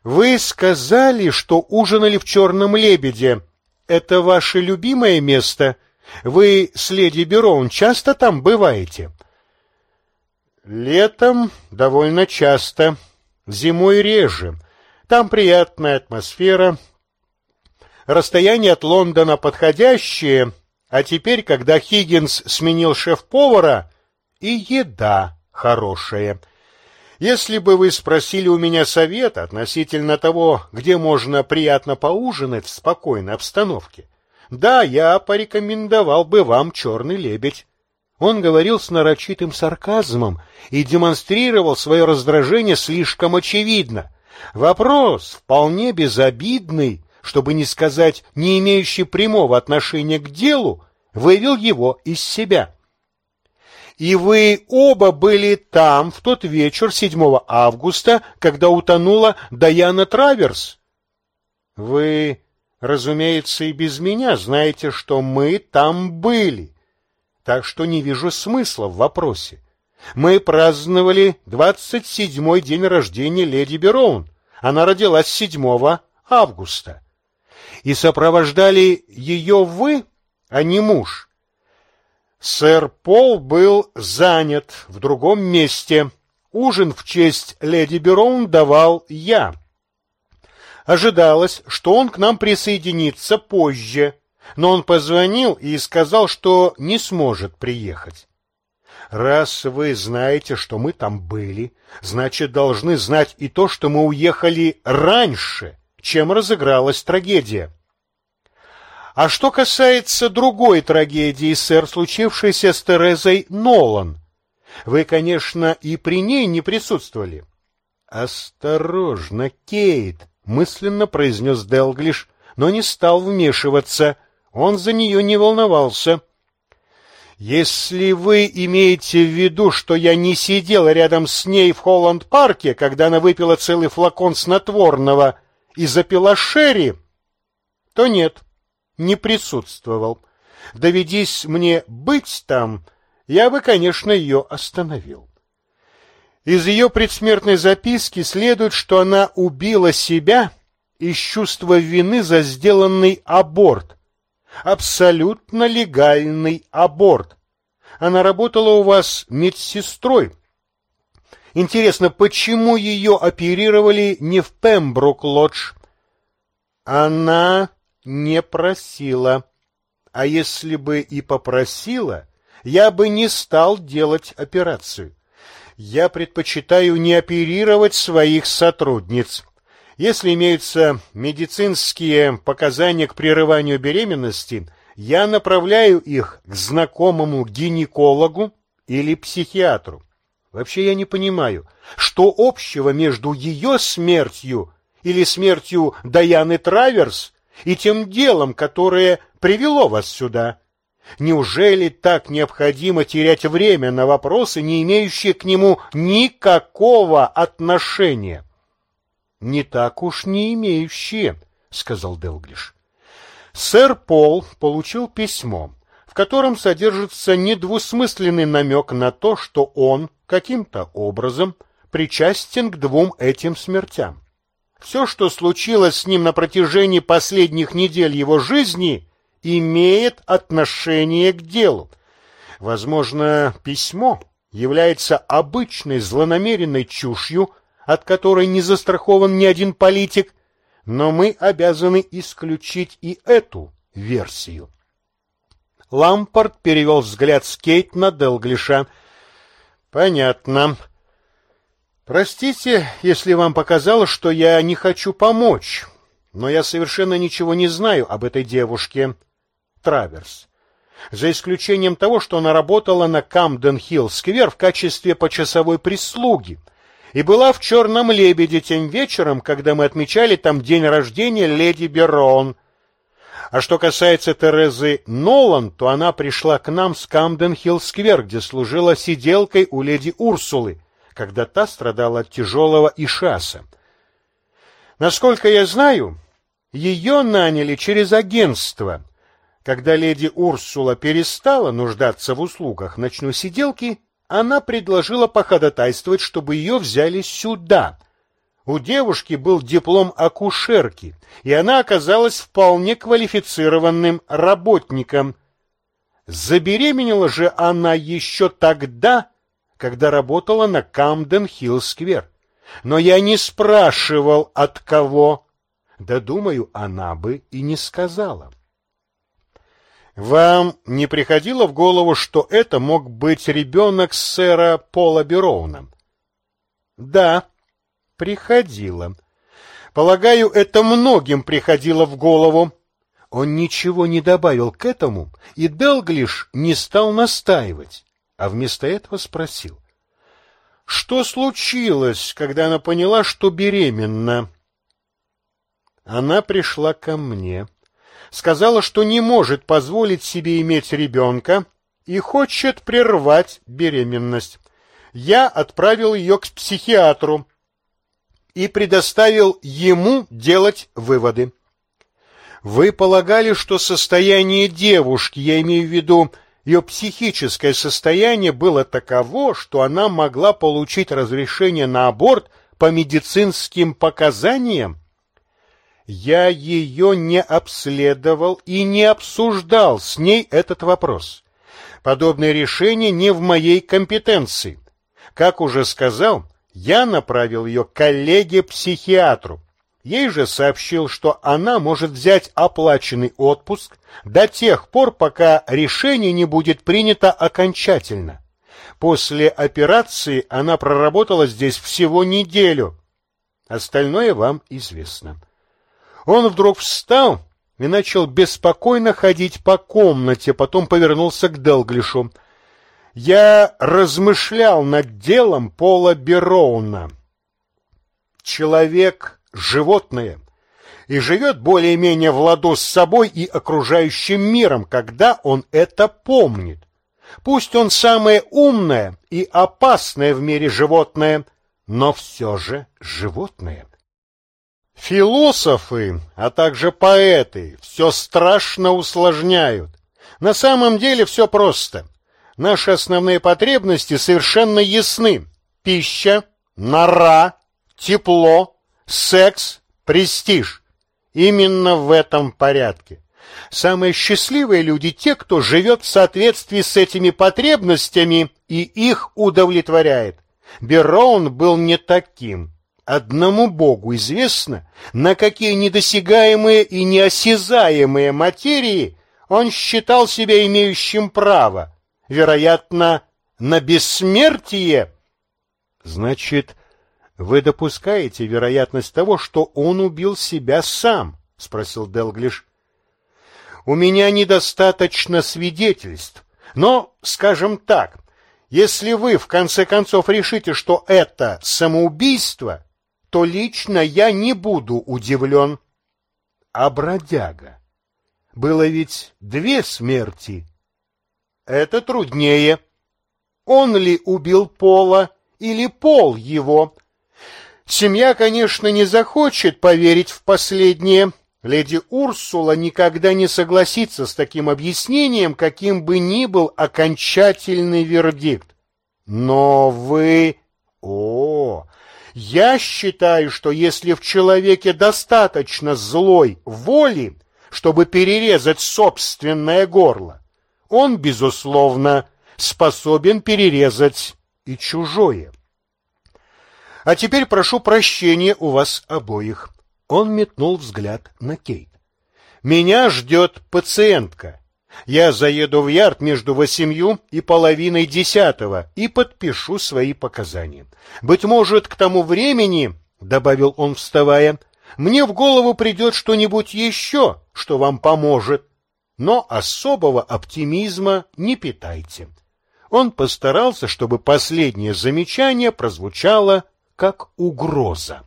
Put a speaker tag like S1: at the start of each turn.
S1: Вы сказали, что ужинали в «Черном лебеде». Это ваше любимое место? Вы с леди Бероун часто там бываете? Летом довольно часто, зимой реже. Там приятная атмосфера. Расстояние от Лондона подходящее, а теперь, когда Хиггинс сменил шеф-повара, и еда хорошая. Если бы вы спросили у меня совета относительно того, где можно приятно поужинать в спокойной обстановке, да, я порекомендовал бы вам «Черный лебедь». Он говорил с нарочитым сарказмом и демонстрировал свое раздражение слишком очевидно. Вопрос вполне безобидный, чтобы не сказать не имеющий прямого отношения к делу, вывел его из себя. И вы оба были там в тот вечер 7 августа, когда утонула Даяна Траверс? Вы, разумеется, и без меня знаете, что мы там были, так что не вижу смысла в вопросе. Мы праздновали 27-й день рождения леди Бероун. Она родилась 7 августа. И сопровождали ее вы, а не муж. Сэр Пол был занят в другом месте. Ужин в честь леди Бероун давал я. Ожидалось, что он к нам присоединится позже, но он позвонил и сказал, что не сможет приехать. Раз вы знаете, что мы там были, значит, должны знать и то, что мы уехали раньше, чем разыгралась трагедия. А что касается другой трагедии, сэр, случившейся с Терезой Нолан, вы, конечно, и при ней не присутствовали. Осторожно, Кейт, мысленно произнес Делглиш, но не стал вмешиваться. Он за нее не волновался. Если вы имеете в виду, что я не сидел рядом с ней в Холланд-парке, когда она выпила целый флакон снотворного и запила шерри, то нет. Не присутствовал. Доведись мне быть там, я бы, конечно, ее остановил. Из ее предсмертной записки следует, что она убила себя из чувства вины за сделанный аборт. Абсолютно легальный аборт. Она работала у вас медсестрой. Интересно, почему ее оперировали не в Пембрук-Лодж? Она не просила. А если бы и попросила, я бы не стал делать операцию. Я предпочитаю не оперировать своих сотрудниц. Если имеются медицинские показания к прерыванию беременности, я направляю их к знакомому гинекологу или психиатру. Вообще я не понимаю, что общего между ее смертью или смертью Даяны Траверс и тем делом, которое привело вас сюда. Неужели так необходимо терять время на вопросы, не имеющие к нему никакого отношения? Не так уж не имеющие, сказал Делглиш. Сэр Пол получил письмо, в котором содержится недвусмысленный намек на то, что он каким-то образом причастен к двум этим смертям. Все, что случилось с ним на протяжении последних недель его жизни, имеет отношение к делу. Возможно, письмо является обычной злонамеренной чушью, от которой не застрахован ни один политик, но мы обязаны исключить и эту версию. Лампард перевел взгляд с Кейт на Делглиша. Понятно. Простите, если вам показалось, что я не хочу помочь, но я совершенно ничего не знаю об этой девушке Траверс, за исключением того, что она работала на Камден-Хилл-сквер в качестве почасовой прислуги и была в «Черном лебеде» тем вечером, когда мы отмечали там день рождения леди Бероун. А что касается Терезы Нолан, то она пришла к нам с Камден-Хилл-сквер, где служила сиделкой у леди Урсулы, когда та страдала от тяжелого ишаса. Насколько я знаю, ее наняли через агентство. Когда леди Урсула перестала нуждаться в услугах ночной сиделки, она предложила походатайствовать, чтобы ее взяли сюда. У девушки был диплом акушерки, и она оказалась вполне квалифицированным работником. Забеременела же она еще тогда, когда работала на Камден-Хилл-сквер. Но я не спрашивал, от кого. Да, думаю, она бы и не сказала. Вам не приходило в голову, что это мог быть ребенок сэра Пола Бероуна? Да, приходило. Полагаю, это многим приходило в голову. Он ничего не добавил к этому, и Делглиш не стал настаивать, а вместо этого спросил: что случилось, когда она поняла, что беременна? Она пришла ко мне, сказала, что не может позволить себе иметь ребенка и хочет прервать беременность. Я отправил ее к психиатру и предоставил ему делать выводы. Вы полагали, что состояние девушки, я имею в виду ее психическое состояние, было таково, что она могла получить разрешение на аборт по медицинским показаниям? Я ее не обследовал и не обсуждал с ней этот вопрос. Подобное решение не в моей компетенции. Как уже сказал, я направил ее к коллеге-психиатру. Ей же сообщил, что она может взять оплаченный отпуск до тех пор, пока решение не будет принято окончательно. После операции она проработала здесь всего неделю. Остальное вам известно. Он вдруг встал и начал беспокойно ходить по комнате, потом повернулся к Делглишу. Я размышлял над делом Пола Бероуна. Человек — животное, и живет более-менее в ладу с собой и окружающим миром, когда он это помнит. Пусть он самое умное и опасное в мире животное, но все же животное. Философы, а также поэты все страшно усложняют. На самом деле все просто. Наши основные потребности совершенно ясны. Пища, нора, тепло, секс, престиж. Именно в этом порядке. Самые счастливые люди те, кто живет в соответствии с этими потребностями и их удовлетворяет. Бероун был не таким. Одному Богу известно, на какие недосягаемые и неосязаемые материи он считал себя имеющим право. Вероятно, на бессмертие. Значит, вы допускаете вероятность того, что он убил себя сам? Спросил Делглиш. У меня недостаточно свидетельств, но, скажем так, если вы в конце концов решите, что это самоубийство, то лично я не буду удивлен. А бродяга? Было ведь 2 смерти. Это труднее. Он ли убил Пола или Пол его? Семья, конечно, не захочет поверить в последнее. Леди Урсула никогда не согласится с таким объяснением, каким бы ни был окончательный вердикт. Но вы... Я считаю, что если в человеке достаточно злой воли, чтобы перерезать собственное горло, он, безусловно, способен перерезать и чужое. А теперь прошу прощения у вас обоих. Он метнул взгляд на Кейт. Меня ждет пациентка. Я заеду в ярд между 8:30 и подпишу свои показания. Быть может, к тому времени, добавил он, вставая, мне в голову придет что-нибудь еще, что вам поможет. Но особого оптимизма не питайте. Он постарался, чтобы последнее замечание прозвучало как угроза.